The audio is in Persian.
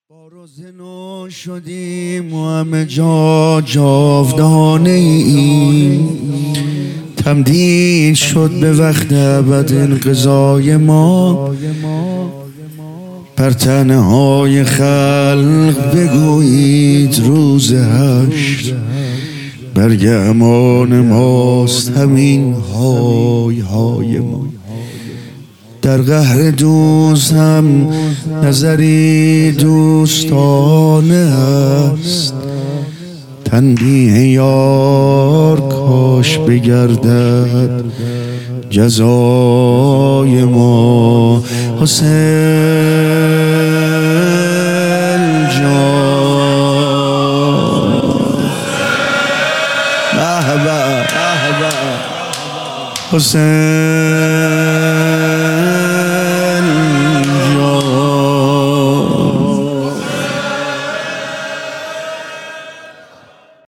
با روزنو شدیم و همه جا جاودانه ایم. تمدید شد به وقت ابد انقضای ما. بر تنهای خلق بگویید روز حشر برگ امان ماست همین های های ما. در قهر دوست هم نظری دوستانه است. تنبیه یار کاش بگردد جزای ما. حسین جان مرحبا حسین